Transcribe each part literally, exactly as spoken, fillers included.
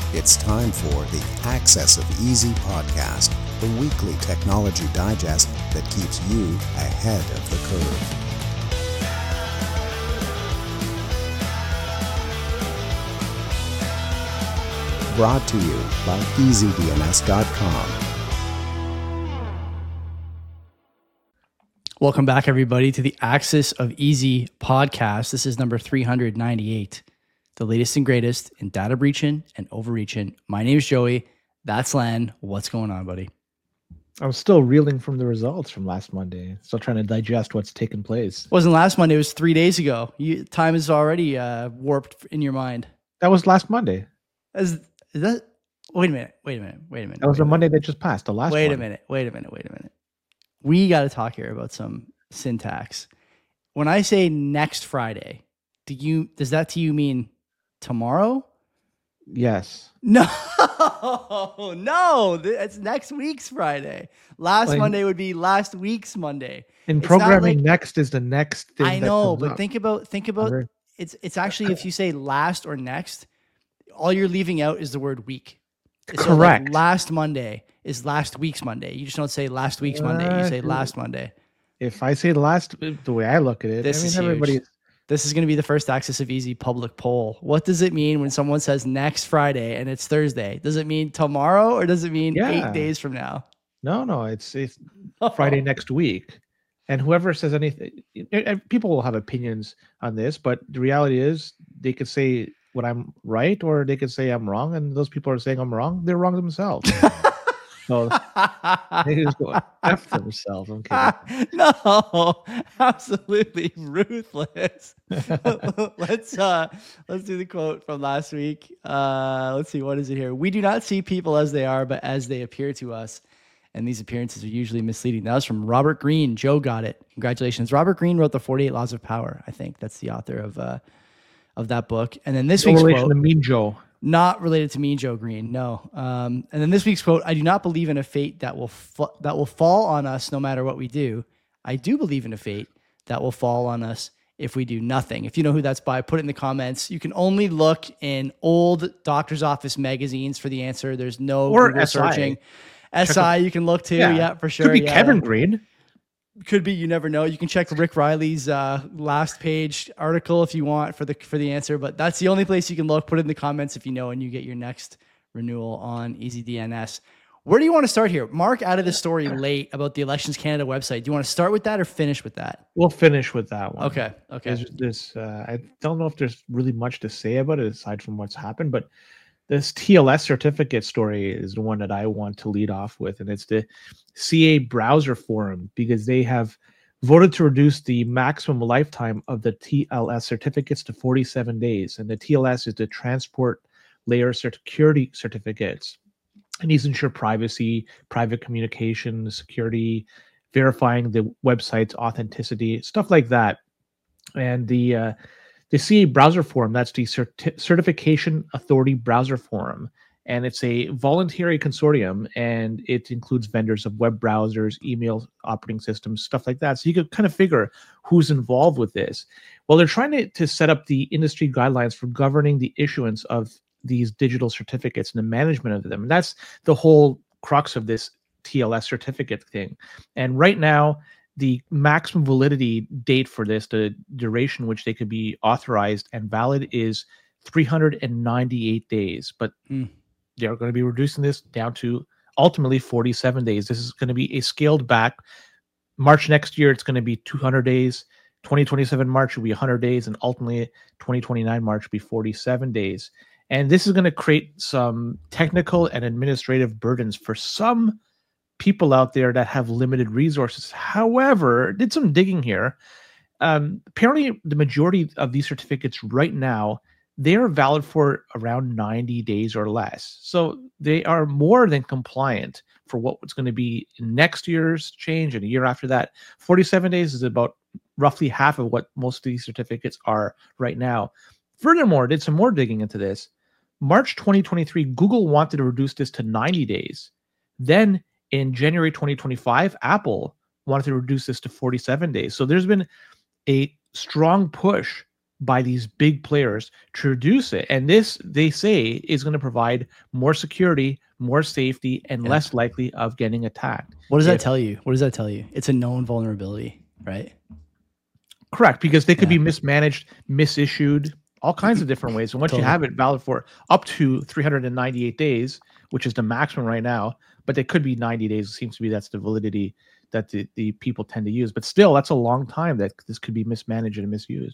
It's time for the Access of Easy podcast, the weekly technology digest that keeps you ahead of the curve. Brought to you by easy D N S dot com. Welcome back, everybody, to the Access of Easy podcast. This is number three hundred ninety-eight, the latest and greatest in data breaching and overreaching. My name is Joey. That's Len. What's going on, buddy? I'm still reeling from the results from last Monday. Still trying to digest what's taken place. It wasn't last Monday. It was three days ago. You, time is already uh, warped in your mind. That was last Monday. Is, is that? Wait a minute. Wait a minute. Wait a minute. That was wait the a Monday that just passed. The last. Wait one. a minute. Wait a minute. Wait a minute. We got to talk here about some syntax. When I say next Friday, do you does that to you mean tomorrow? Yes. No, no, it's next week's Friday. Last Like, Monday would be last week's Monday. In It's not programming, like- next is the next thing. I that know, comes but up. think about think about Under- it's it's actually if you say last or next, all you're leaving out is the word week. So, like, Correct. last Monday is last week's Monday. You just don't say last week's Monday. You say Uh, last Monday. If I say last, the way I look at it, This I mean is huge. everybody. This is going to be the first Access of Easy public poll. What does it mean when someone says next Friday and it's Thursday? Does it mean tomorrow or does it mean Yeah. eight days from now? No, no, it's it's Friday next week, and whoever says anything, and people will have opinions on this, but the reality is they could say what I'm right, or they could say I'm wrong, and those people are saying I'm wrong. They're wrong themselves. So they just go F themselves. I'm kidding. No, absolutely ruthless. let's uh let's do the quote from last week. Uh let's see, what is it here? We do not see people as they are, but as they appear to us. And these appearances are usually misleading. That was from Robert Greene. Joe got it. Congratulations. Robert Greene wrote the forty-eight Laws of Power. I think that's the author of uh of that book. And then this No week's relation quote, to Mean Joe. not related to me, Joe Green. No. Um, and then this week's quote: I do not believe in a fate that will fa- that will fall on us no matter what we do. I do believe in a fate that will fall on us if we do nothing. If you know who that's by, put it in the comments. You can only look in old doctor's office magazines for the answer. There's no Or Google S I. searching. S I you can look too. Yeah, Yeah. for sure. Could be yeah. Kevin Green. Could be, you never know. You can check Rick Riley's uh, last page article if you want for the for the answer, but that's the only place you can look. Put it in the comments if you know, and you get your next renewal on Easy D N S. Where do you want to start here? Mark added a story late about the Elections Canada website. Do you want to start with that or finish with that? We'll finish with that one. Okay. Okay. There's this. Uh, I don't know if there's really much to say about it aside from what's happened, but this T L S certificate story is the one that I want to lead off with, and it's the C A Browser Forum, because they have voted to reduce the maximum lifetime of the T L S certificates to forty-seven days, and the T L S is the Transport Layer Security Certificates, and these ensure privacy, private communication, security, verifying the website's authenticity, stuff like that. And the uh, the C A Browser Forum, that's the Certi- Certification Authority Browser Forum, and it's a voluntary consortium, and it includes vendors of web browsers, email operating systems, stuff like that. So you could kind of figure who's involved with this. Well, they're trying to, to set up the industry guidelines for governing the issuance of these digital certificates and the management of them. And that's the whole crux of this T L S certificate thing. And right now, the maximum validity date for this, the duration which they could be authorized and valid, is three hundred ninety-eight days. But Mm. they're going to be reducing this down to ultimately forty-seven days. This is going to be a scaled back. March next year, it's going to be two hundred days. twenty twenty-seven March will be one hundred days. And ultimately, twenty twenty-nine March will be forty-seven days. And this is going to create some technical and administrative burdens for some people out there that have limited resources. However, did some digging here. Um, apparently, the majority of these certificates right now, they are valid for around ninety days or less. So they are more than compliant for what's going to be next year's change and a year after that. forty-seven days is about roughly half of what most of these certificates are right now. Furthermore, did some more digging into this. March twenty twenty-three, Google wanted to reduce this to ninety days. Then in January twenty twenty-five, Apple wanted to reduce this to forty-seven days. So there's been a strong push by these big players to reduce it. And this, they say, is going to provide more security, more safety, and Yeah. less likely of getting attacked. What does If- that tell you? What does that tell you? It's a known vulnerability, right? Correct, because they could Yeah. be mismanaged, misissued, all kinds of different ways. And once Totally. you have it valid for up to three hundred ninety-eight days, which is the maximum right now, but they could be ninety days. It seems to be that's the validity that the, the people tend to use. But still, that's a long time that this could be mismanaged and misused.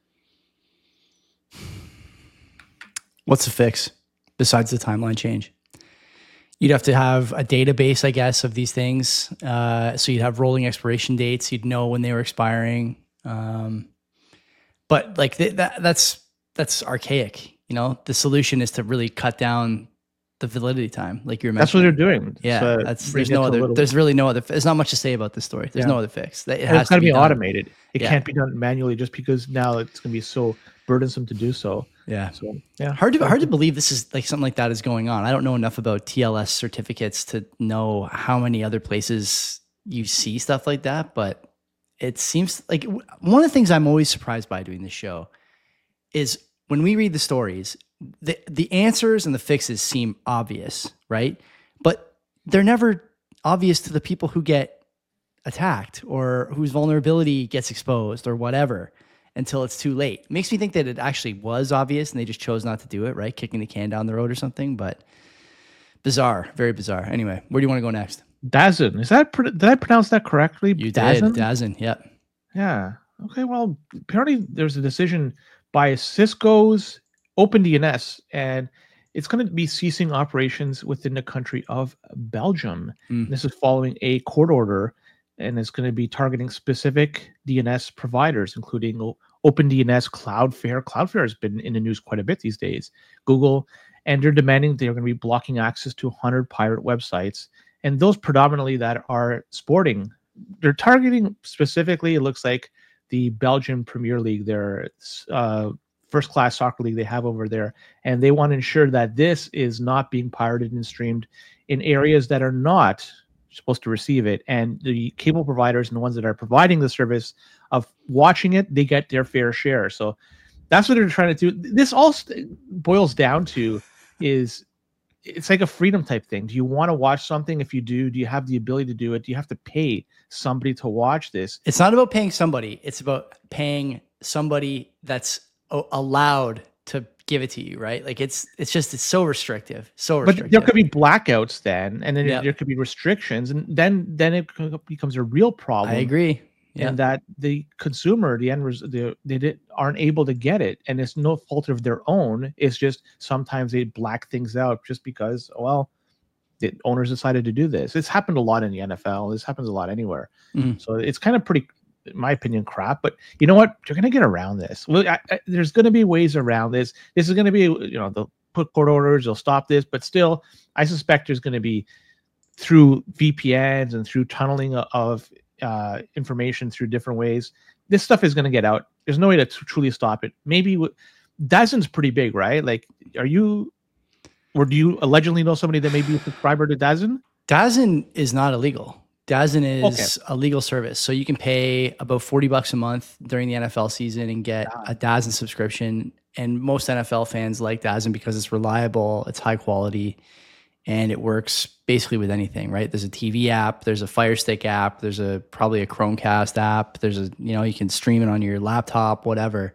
What's the fix besides the timeline change? You'd have to have a database, I guess, of these things. Uh, so you'd have rolling expiration dates. You'd know when they were expiring. Um, but like th- that, that's that's archaic. You know, the solution is to really cut down the validity time, like you were That's what mentioning. they're doing. Yeah, So that's bring there's it no to a other. little- There's really no other. There's not much to say about this story. There's Yeah. no other fix. It and has it's got to to be done. automated. It Yeah. can't be done manually just because now it's going to be so burdensome to do so. Yeah. So yeah, Hard to hard to believe this is like something like that is going on. I don't know enough about T L S certificates to know how many other places you see stuff like that, but it seems like w- one of the things I'm always surprised by doing this show is when we read the stories, the the answers and the fixes seem obvious, right? But they're never obvious to the people who get attacked or whose vulnerability gets exposed or whatever until it's too late. Makes me think that it actually was obvious and they just chose not to do it, right? Kicking the can down the road or something, but bizarre, very bizarre. Anyway, where do you want to go next? Dazn, is that pr- did I pronounce that correctly? You Dazn? did, Dazn, yep. Yeah. Okay. Well, apparently there's a decision by Cisco's OpenDNS, and it's going to be ceasing operations within the country of Belgium. Mm. This is following a court order, and it's going to be targeting specific D N S providers, including O- OpenDNS, Cloudflare. Cloudflare has been in the news quite a bit these days. Google, and they're demanding they're going to be blocking access to one hundred pirate websites, and those predominantly that are sporting. They're targeting specifically, it looks like, the Belgian Premier League, their uh, first-class soccer league they have over there, and they want to ensure that this is not being pirated and streamed in areas that are not supposed to receive it. And the cable providers and the ones that are providing the service of watching it, they get their fair share. So that's what they're trying to do. This all st- boils down to is it's like a freedom type thing. Do you want to watch something? If you do, do you have the ability to do it? Do you have to pay somebody to watch this? It's not about paying somebody. It's about paying somebody that's o- allowed to give it to you, right? Like it's it's just it's so restrictive, so But restrictive. there could be blackouts then, and then Yep. there could be restrictions, and then then it co- becomes a real problem. I agree. Yeah. And that the consumer, the end, res- the, they did, aren't able to get it, and it's no fault of their own. It's just sometimes they black things out just because, well, the owners decided to do this. It's happened a lot in the N F L. This happens a lot anywhere. Mhm. So it's kind of pretty, in my opinion, crap. But you know what? You're going to get around this. Well, I, I, there's going to be ways around this. This is going to be, you know, they'll put court orders, they'll stop this, but still, I suspect there's going to be through V P Ns and through tunneling of uh, information through different ways. This stuff is going to get out. There's no way to t- truly stop it. Maybe w- Dazn's pretty big, right? Like, are you, or do you allegedly know somebody that may be a subscriber to Dazn? Dazn is not illegal. Dazn is a legal service. So you can pay about forty bucks a month during the N F L season and get a Dazn subscription. And most N F L fans like Dazn because it's reliable, it's high quality, and it works basically with anything, right? There's a T V app, there's a Fire Stick app, there's a probably a Chromecast app, there's a, you know, you can stream it on your laptop, whatever.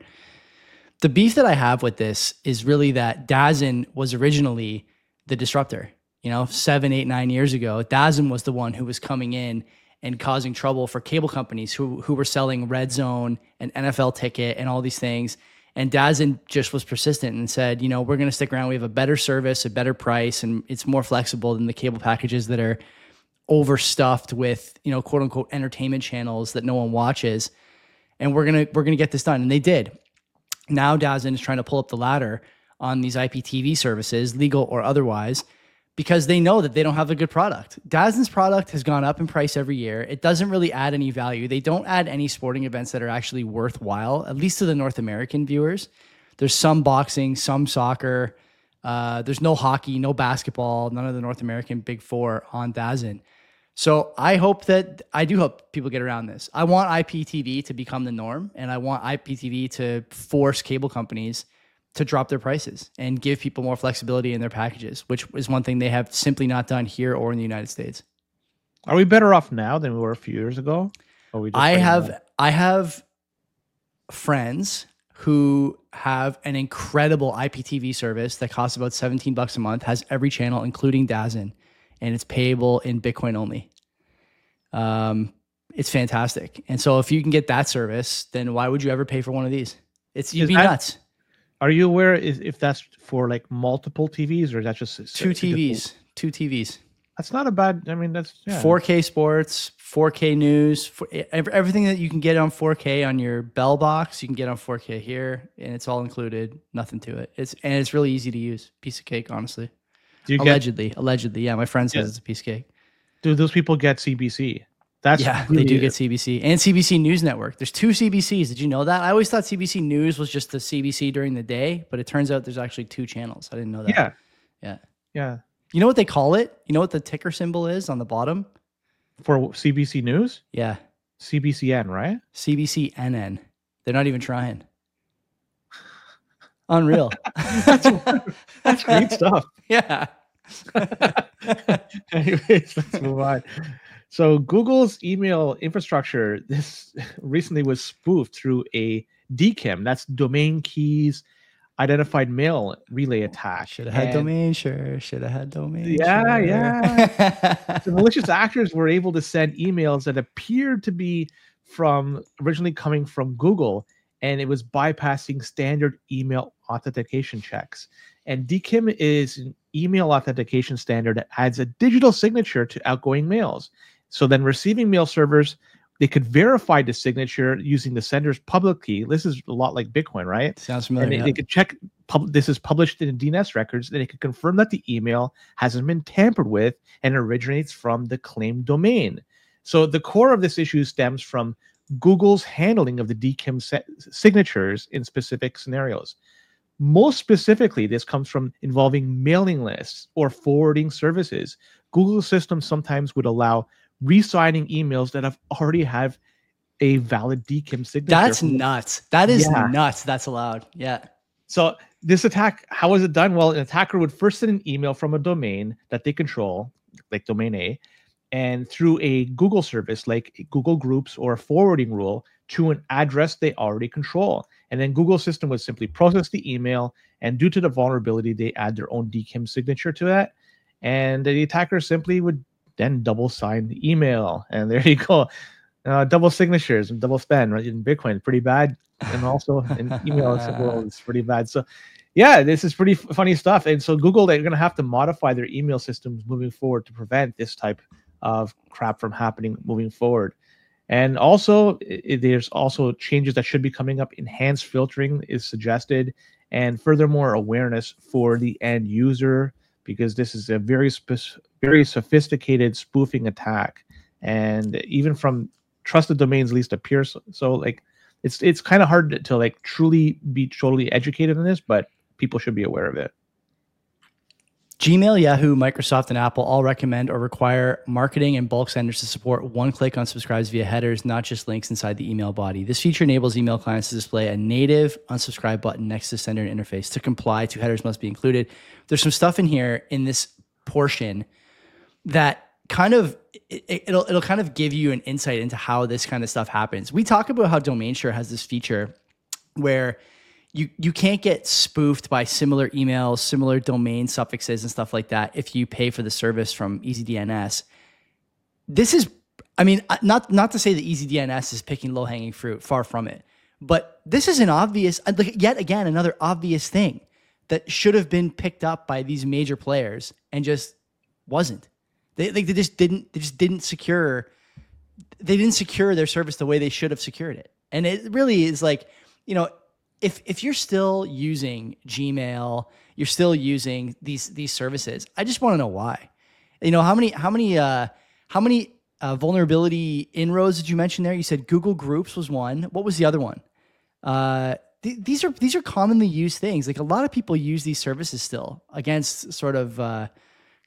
The beef that I have with this is really that Dazn was originally the disruptor. You know, seven, eight, nine years ago, Dazn was the one who was coming in and causing trouble for cable companies who who were selling Red Zone and N F L Ticket and all these things. And Dazn just was persistent and said, you know, we're going to stick around. We have a better service, a better price, and it's more flexible than the cable packages that are overstuffed with, you know, quote unquote entertainment channels that no one watches. And we're gonna we're gonna get this done, and they did. Now Dazn is trying to pull up the ladder on these I P T V services, legal or otherwise, because they know that they don't have a good product. Dazn's product has gone up in price every year. It doesn't really add any value. They don't add any sporting events that are actually worthwhile, at least to the North American viewers. There's some boxing, some soccer. Uh, there's no hockey, no basketball, none of the North American big four on Dazn. So I hope that I do hope people get around this. I want I P T V to become the norm, and I want I P T V to force cable companies to drop their prices and give people more flexibility in their packages, which is one thing they have simply not done here or in the United States. Are we better off now than we were a few years ago? Or we just I have bad? I have friends who have an incredible I P T V service that costs about seventeen bucks a month, has every channel, including D A Z N, and it's payable in Bitcoin only. Um, it's fantastic. And so if you can get that service, then why would you ever pay for one of these? It's you'd Is be that- nuts. Are you aware is if that's for like multiple T Vs or is that just Two T Vs, two T Vs. That's not a bad. I mean, that's yeah. four K sports, four K news, for, ev- everything that you can get on four K on your Bell box, you can get on four K here, and it's all included. Nothing to it. It's and it's really easy to use. Piece of cake, honestly. Do you get? Allegedly, allegedly, yeah. My friend says Yeah. it's a piece of cake. Do those people get C B C? That's Yeah, really they do it. get C B C and C B C News Network. There's two C B Cs. Did you know that? I always thought C B C News was just the C B C during the day, but it turns out there's actually two channels. I didn't know that. Yeah, Yeah. yeah. You know what they call it? You know what the ticker symbol is on the bottom? For C B C News, Yeah. C B C N, right? C B C N N. They're not even trying. Unreal. That's great stuff. Yeah. Anyways, let's move on. So Google's email infrastructure this recently was spoofed through a D K I M, that's domain keys identified mail relay attack. Should have had And domain, sure. Should have had domain. Yeah, sure. yeah. the malicious actors were able to send emails that appeared to be from originally coming from Google, and it was bypassing standard email authentication checks. And D K I M is an email authentication standard that adds a digital signature to outgoing mails. So then receiving mail servers, they could verify the signature using the sender's public key. This is a lot like Bitcoin, right? Sounds And familiar. they, yeah. they could check, pub, this is published in D N S records, and they could confirm that the email hasn't been tampered with and originates from the claimed domain. So the core of this issue stems from Google's handling of the D K I M se- signatures in specific scenarios. Most specifically, this comes from involving mailing lists or forwarding services. Google systems sometimes would allow re-signing emails that have already have a valid D K I M signature. That's from the- nuts. That is Yeah. nuts. That's allowed. Yeah. So this attack, how is it done? Well, an attacker would first send an email from a domain that they control, like domain A, and through a Google service like Google Groups or a forwarding rule to an address they already control. And then Google system would simply process the email, and due to the vulnerability, they add their own D K I M signature to that. And the attacker simply would then double sign the email. And there you go. Uh, double signatures and double spend, right? In Bitcoin, pretty bad. And also in email world, it's pretty bad. So yeah, this is pretty f- funny stuff. And so Google, they're going to have to modify their email systems moving forward to prevent this type of crap from happening moving forward. And also, i- there's also changes that should be coming up. Enhanced filtering is suggested, and furthermore, awareness for the end user, because this is a very spec- very sophisticated spoofing attack, and even from trusted domains, at least appears so, so like it's it's kind of hard to, to like truly be totally educated on this, but people should be aware of it. Gmail, Yahoo, Microsoft, and Apple all recommend or require marketing and bulk senders to support one-click unsubscribes via headers, not just links inside the email body. This feature enables email clients to display a native unsubscribe button next to sender interface. To comply, two headers must be included. There's some stuff in here in this portion that kind of it, it'll it'll kind of give you an insight into how this kind of stuff happens. We talk about how DomainSure has this feature where You you can't get spoofed by similar emails, similar domain suffixes and stuff like that if you pay for the service from EasyDNS. This is, I mean, not not to say that EasyDNS is picking low-hanging fruit, far from it. But this is an obvious, yet again, another obvious thing that should have been picked up by these major players and just wasn't. They like they just didn't they just didn't secure they didn't secure their service the way they should have secured it. And it really is like, you know, If if you're still using Gmail, you're still using these these services, I just want to know why. You know, how many how many uh, how many uh, vulnerability inroads did you mention there? You said Google Groups was one. What was the other one? Uh, th- these are these are commonly used things. Like a lot of people use these services still against sort of uh,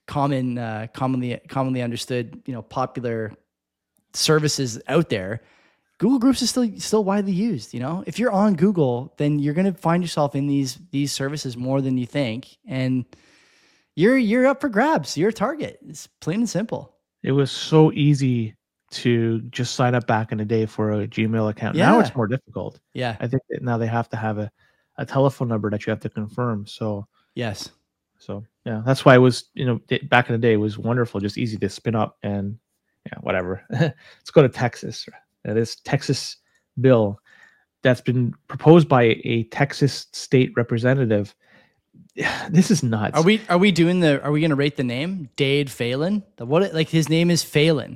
common, uh, commonly, commonly understood, you know, popular services out there, Google Groups is still still widely used. You know, if you're on Google, then you're going to find yourself in these these services more than you think, and you're you're up for grabs. You're a target. It's plain and simple. It was so easy to just sign up back in the day for a Gmail account. Yeah. Now it's more difficult. Yeah. I think that now they have to have a, a telephone number that you have to confirm. So Yes. so yeah, that's why it was, you know, it- back in the day it was wonderful, just easy to spin up and yeah, whatever. Let's go to Texas. That is Texas bill that's been proposed by a Texas state representative. This is nuts. Are we are we doing the are we going to rate the name Dade Phelan? The what like his name is Phelan.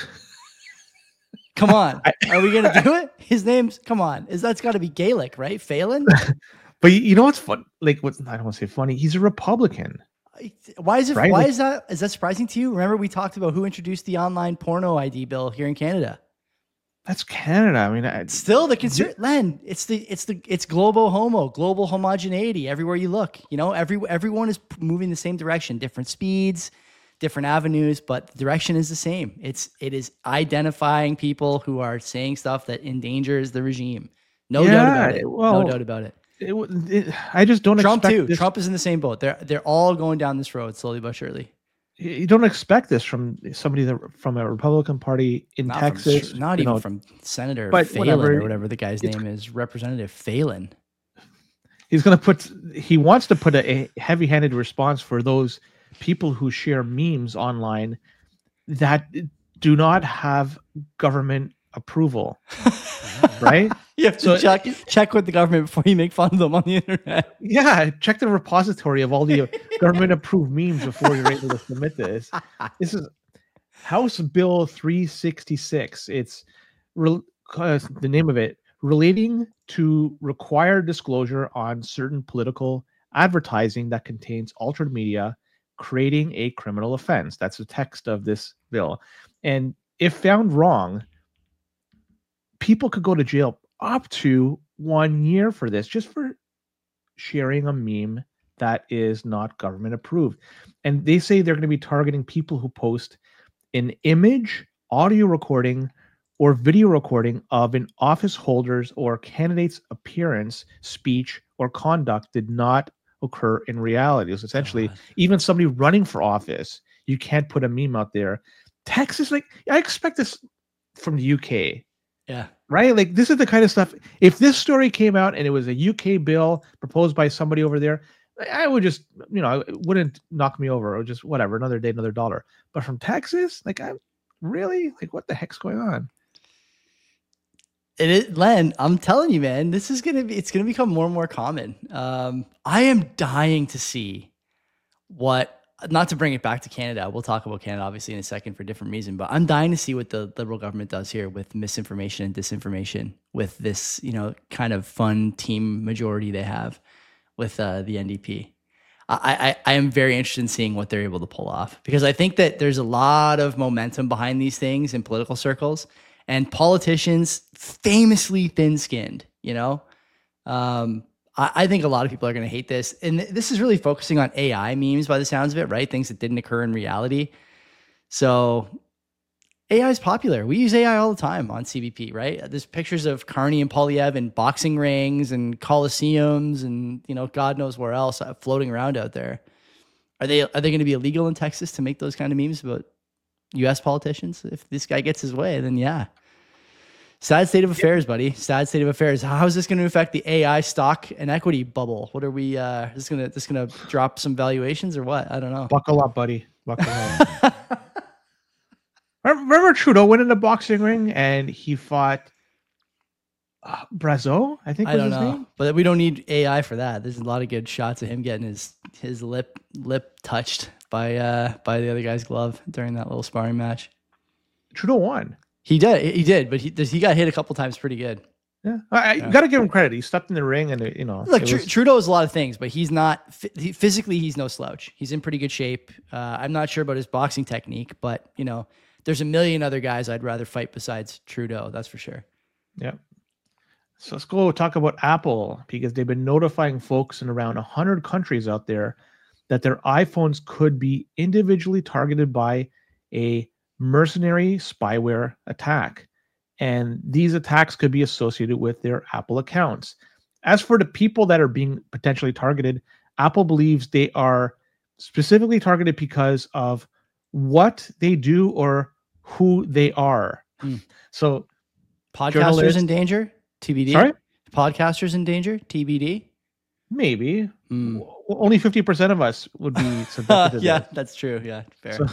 Come on. Are we going to do it? His name's come on. Is that's got to be Gaelic, right? Phelan? But you know what's fun? Like what I don't want to say funny. He's a Republican. Why is it Right? why Like- is that is that surprising to you? Remember we talked about who introduced the online porno I D bill here in Canada. That's Canada. I mean, I, Still the concern, Len. It's the it's the it's global homo, global homogeneity everywhere you look. You know, every everyone is moving the same direction, different speeds, different avenues, but the direction is the same. It's it is identifying people who are saying stuff that endangers the regime. No doubt about Yeah, it. well, no doubt about it. it, wa- it, I just don't Trump expect too. this. Trump is in the same boat. They're they're all going down this road slowly but surely. You don't expect this from somebody that from a Republican Party in Not Texas. from, not you even know, from Senator but Phelan whatever, or whatever the guy's it's- name is, Representative Phelan. he's going to put. He wants to put a, a heavy-handed response for those people who share memes online that do not have government approval. Right? You have to So- check check with the government before you make fun of them on the internet. Yeah, check the repository of all the government approved memes before you're able to submit this. This is House Bill three sixty-six. It's re- uh, the name of it relating to required disclosure on certain political advertising that contains altered media, creating a criminal offense. That's the text of this bill. And if found wrong, people could go to jail up to one year for this, just for sharing a meme that is not government approved. And they say they're going to be targeting people who post an image, audio recording, or video recording of an office holder's or candidate's appearance, speech, or conduct did not occur in reality. It's essentially God. even somebody running for office, you can't put a meme out there. Texas, like I expect this from the U K. Yeah. Right? Like this is the kind of stuff. If this story came out and it was a U K bill proposed by somebody over there, I would just, you know, it wouldn't knock me over or just whatever, another day, another dollar. But from Texas, like I really like what the heck's going on? It is, Len, I'm telling you, man, this is gonna be it's gonna become more and more common. Um, I am dying to see what not to bring it back to Canada. We'll talk about Canada obviously in a second for a different reason, but I'm dying to see what the liberal government does here with misinformation and disinformation with this, you know, kind of fun team majority they have with uh, the N D P. I, I, I am very interested in seeing what they're able to pull off because I think that there's a lot of momentum behind these things in political circles and politicians famously thin-skinned, you know? Um, I, I think a lot of people are going to hate this. And th- this is really focusing on A I memes by the sounds of it, right? Things that didn't occur in reality. So A I is popular. We use A I all the time on C B P, right? There's pictures of Carney and Polyev in boxing rings and coliseums and, you know, God knows where else uh, floating around out there. Are they are they going to be illegal in Texas to make those kind of memes about U S politicians? If this guy gets his way, then yeah. Sad state of affairs, buddy. Sad state of affairs. How is this going to affect the A I stock and equity bubble? What are we? Uh, is this gonna this gonna drop some valuations or what? I don't know. Buckle up, buddy. Buckle up. Remember Trudeau went in the boxing ring and he fought uh, Brazeau, I think I was don't his know, name. but we don't need A I for that. There's a lot of good shots of him getting his his lip lip touched by uh by the other guy's glove during that little sparring match. Trudeau won. He did, he did, but he he got hit a couple times pretty good. Yeah, I, I Yeah. got to give him credit. He stepped in the ring, and it, you know, Look, it Tr- was- Trudeau is a lot of things, but he's not phy- he, physically. He's no slouch. He's in pretty good shape. Uh, I'm not sure about his boxing technique, but you know, there's a million other guys I'd rather fight besides Trudeau. That's for sure. yeah. So let's go talk about Apple because they've been notifying folks in around one hundred countries out there that their iPhones could be individually targeted by a mercenary spyware attack. And these attacks could be associated with their Apple accounts. As for the people that are being potentially targeted, Apple believes they are specifically targeted because of what they do or who they are. Mm. So, podcasters in danger? T B D? Sorry? Podcasters in danger? T B D? Maybe. Mm. W- Only fifty percent of us would be subjected to yeah, this. that's true. Yeah, fair. So,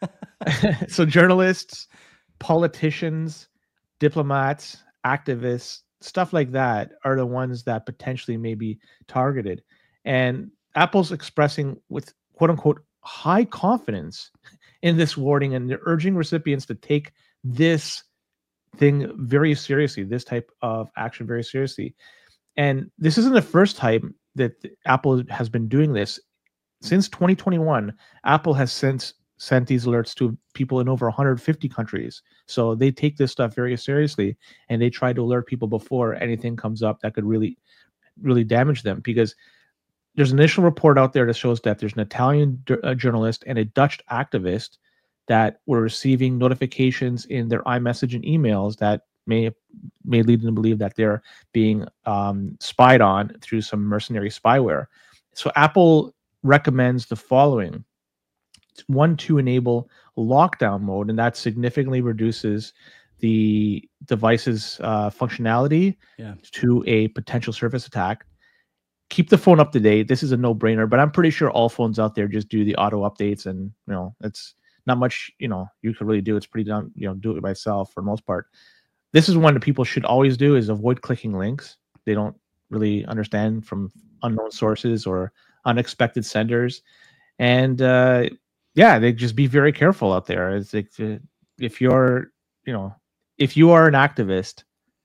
so journalists, politicians, diplomats, activists, stuff like that are the ones that potentially may be targeted. And Apple's expressing with quote unquote high confidence in this warning, and they're urging recipients to take this thing very seriously, this type of action very seriously. And this isn't the first time that Apple has been doing this. Since twenty twenty-one, Apple has sent sent these alerts to people in over one hundred fifty countries. So they take this stuff very seriously, and they try to alert people before anything comes up that could really, really damage them. Because there's an initial report out there that shows that there's an Italian uh, journalist and a Dutch activist that were receiving notifications in their iMessage and emails that may may lead them to believe that they're being um, spied on through some mercenary spyware. So Apple recommends the following. One, to enable lockdown mode, and that significantly reduces the device's uh, functionality yeah. to a potential surface attack. Keep the phone up to date. This is a no-brainer, but I'm pretty sure all phones out there just do the auto updates, and you know it's not much you know you could really do. It's pretty done. You know, do it by itself for the most part. This is one that people should always do: is avoid clicking links they don't really understand from unknown sources or unexpected senders, and uh, yeah, they just be very careful out there. It's like if you're, you know, if you are an activist,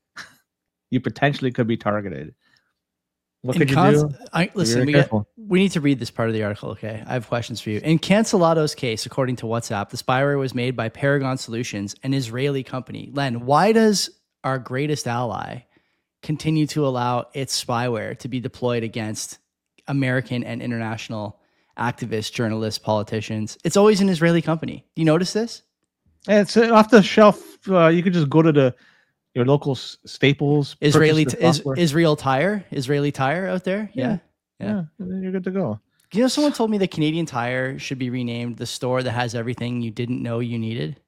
you potentially could be targeted. What In could you cons- do? I, listen, we, get, we need to read this part of the article, okay? I have questions for you. In Cancelato's case, according to WhatsApp, the spyware was made by Paragon Solutions, an Israeli company. Len, why does our greatest ally continue to allow its spyware to be deployed against American and international activists, journalists, politicians? It's always an Israeli company. Do you notice this? It's off the shelf. Uh, you could just go to the your local Staples. Israeli t- is, Israel Tire, Israeli Tire out there. Yeah. Yeah. yeah, yeah, and then you're good to go. You know, someone told me that Canadian Tire should be renamed the store that has everything you didn't know you needed.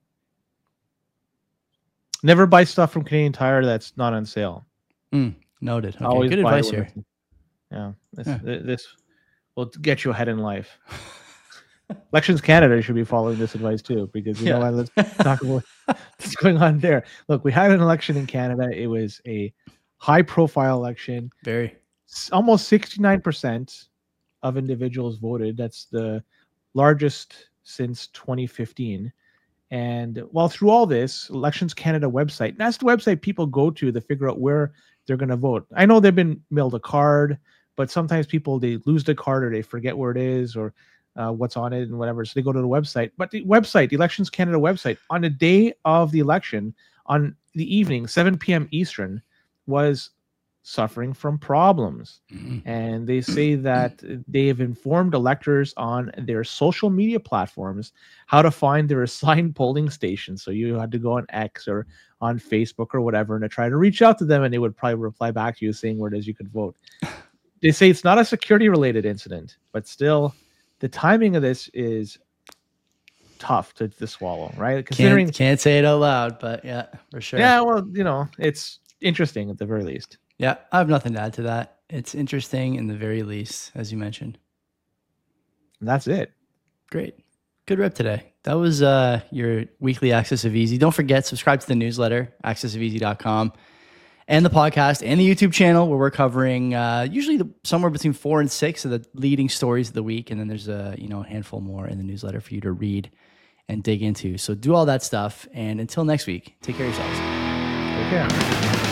Never buy stuff from Canadian Tire that's not on sale. Mm, noted. Okay, Always good advice here. Yeah, this, yeah. this will get you ahead in life. Elections Canada should be following this advice too, because you yeah. know what, let's talk about what's going on there. Look, we had an election in Canada. It was a high-profile election. Very. Almost sixty-nine percent of individuals voted. That's the largest since twenty fifteen. And while through all this, Elections Canada website, and that's the website people go to to figure out where they're going to vote. I know they've been mailed a card, but sometimes people, they lose the card or they forget where it is or uh, what's on it and whatever. So they go to the website. But the website, the Elections Canada website, on the day of the election, on the evening, seven p.m. Eastern, was suffering from problems. Mm-hmm. And they say that they have informed electors on their social media platforms how to find their assigned polling station. So you had to go on X or on Facebook or whatever and to try to reach out to them, and they would probably reply back to you saying where it is you could vote. They say it's not a security related incident, but still the timing of this is tough to, to swallow, right? Considering can't, can't say it out loud, but yeah, for sure. Yeah, well, you know, it's interesting at the very least. Yeah, I have nothing to add to that. It's interesting in the very least, as you mentioned. And that's it. Great. Good rep today. That was uh, your weekly Access of Easy. Don't forget, subscribe to the newsletter, access of easy dot com, and the podcast and the YouTube channel where we're covering uh, usually the, somewhere between four and six of the leading stories of the week. And then there's a, you know, a handful more in the newsletter for you to read and dig into. So do all that stuff. And until next week, take care of yourselves. Take care.